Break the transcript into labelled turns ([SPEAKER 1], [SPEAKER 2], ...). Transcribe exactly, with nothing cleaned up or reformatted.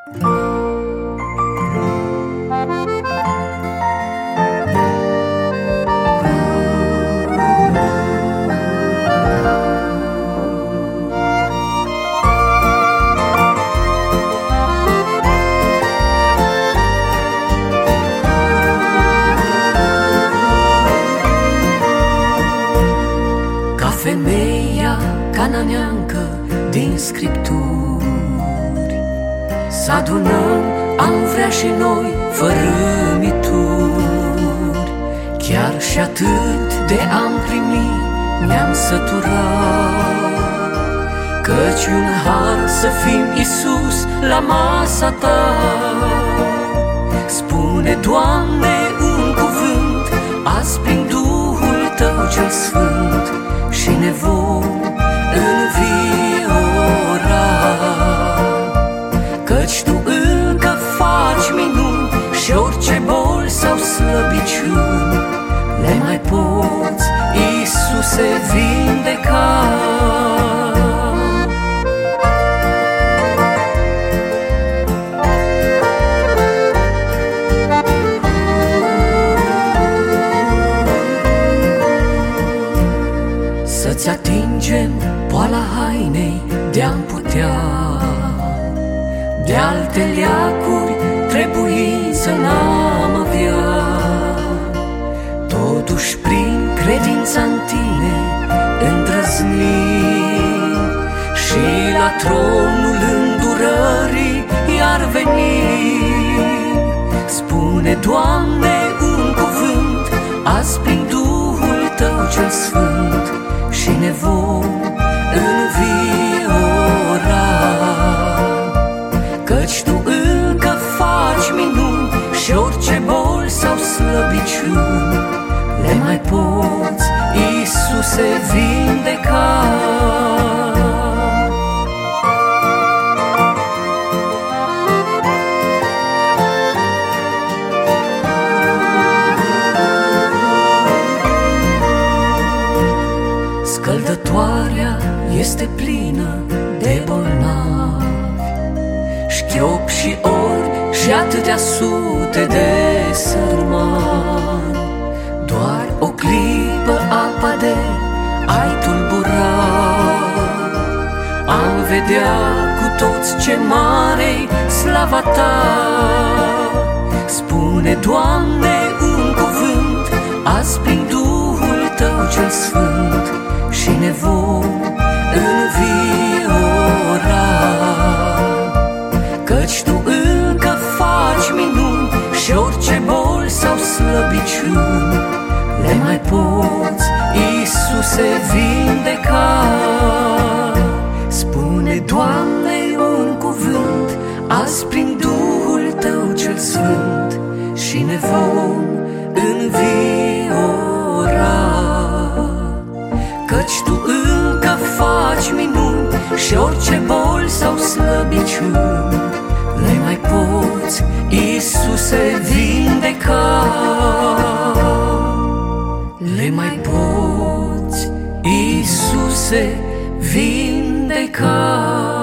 [SPEAKER 1] Femeia cananeancă din Scripturi, s-adunăm, am vrea și noi, fără mituri. Chiar și atât de am primit, ne-am săturat, căci un har să fim Iisus la masa ta. Spune, Doamne, un cuvânt, azi prin Duhul Tău cel Sfânt, și ne vom înviora, căci Tu încă faci minuni și orice boli sau slăbiciuni le mai poți, Iisuse, vindeca. Să-ți atingem poala hainei de-am putea, de alte leacuri trebuință n-am avea. Totuși prin credința-n Tine îndrăznim și la tronul îndurării iar venim. Spune, Doamne, un cuvânt, azi prin Duhul Tău cel Sfânt, și ne vom înviora, căci Tu încă faci minuni și orice boli sau slăbiciuni le mai poți, Iisuse, vindeca. Scăldătoarea este plină de bolnavi, șchiop și ori și atâtea sute de sărmani. Doar o clipă apa de ai tulburat, am vedea cu toți ce mare-i slava Ta. Spune, Doamne, un cuvânt, azi prin Duhul Tău cel Sfânt, și ne vom înviora, căci Tu încă faci minuni și orice boli sau slăbiciuni le mai poți, Iisuse, vindeca. Spune, Doamne, un cuvânt, azi prin Duhul Tău cel Sfânt, și ne vom înviora, căci Tu încă faci minuni și orice boli sau slăbiciuni le mai poți, Iisuse, vindeca. Le mai poți, Iisuse, vindeca.